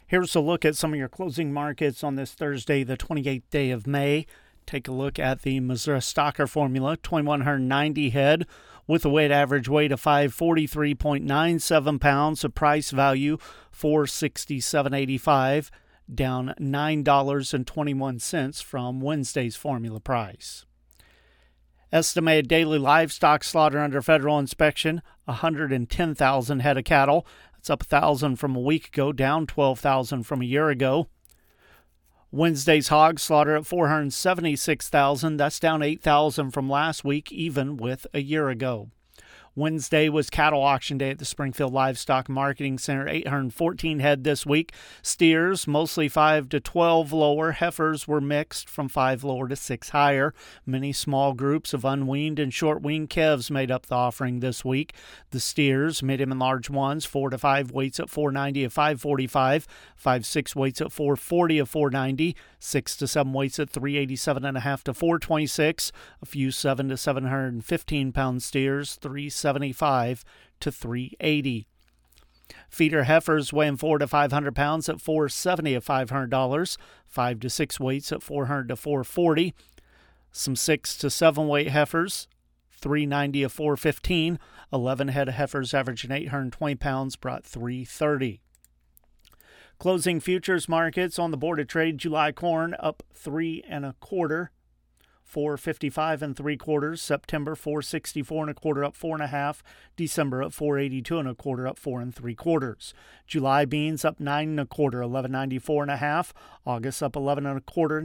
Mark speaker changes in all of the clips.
Speaker 1: Here's a look at some of your closing markets on this Thursday, the 28th day of May. Take a look at the Missouri Stocker Formula, 2,190 head with a weighted average weight of 543.97 pounds, a price value 467.85, down $9.21 from Wednesday's formula price. Estimated daily livestock slaughter under federal inspection, 110,000 head of cattle. That's up 1,000 from a week ago, down 12,000 from a year ago. Wednesday's hog slaughter at 476,000. That's down 8,000 from last week, even with a year ago. Wednesday was cattle auction day at the Springfield Livestock Marketing Center. 814 head this week. Steers, mostly 5 to 12 lower. Heifers were mixed from 5 lower to 6 higher. Many small groups of unweaned and short-weaned calves made up the offering this week. The steers, medium and large ones, 4 to 5 weights at 490 of 545, 5-6 weights at 440 of 490, 6 to 7 weights at 387.5 to 426, a few 7 to 715 pound steers, 375 to 380. Feeder heifers weighing 4 to 500 pounds at 470 of $500, 5 to 6 weights at 400 to 440. Some 6 to 7 weight heifers, 390 of 415. 11 head of heifers averaging 820 pounds brought 330. Closing futures markets on the Board of Trade. July corn up 3 1/4. 455 3/4. September 464 1/4, up 4 1/2. December at 482 1/4, up 4 3/4. July beans up 9 1/4, 1194 1/2. August up 11 1/4,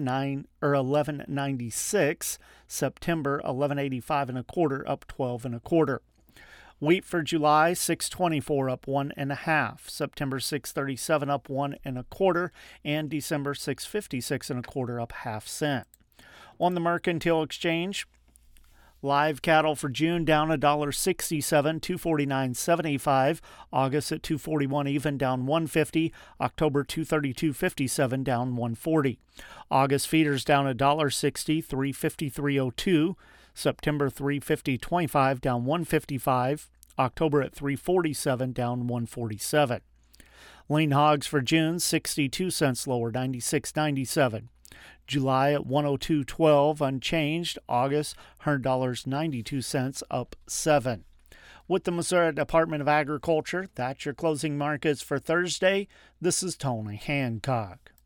Speaker 1: 1196. September 1185 1/4, up 12 1/4. Wheat for July, 624 up 1 1/2. September 637 up 1 1/4, and December 656 1/4, up 1/2 cent. On the Mercantile Exchange, live cattle for June down $1.67, 249.75. August at 241 even, down 150. October 232.57, down 140. August feeders down $1.60, 353.02. September 350.25, down 155. October at 347, down 147. Lean hogs for June, 62 cents lower, 96.97. July at 102.12, unchanged. August, $100.92, up 7. With the Missouri Department of Agriculture, that's your closing markets for Thursday. This is Tony Hancock.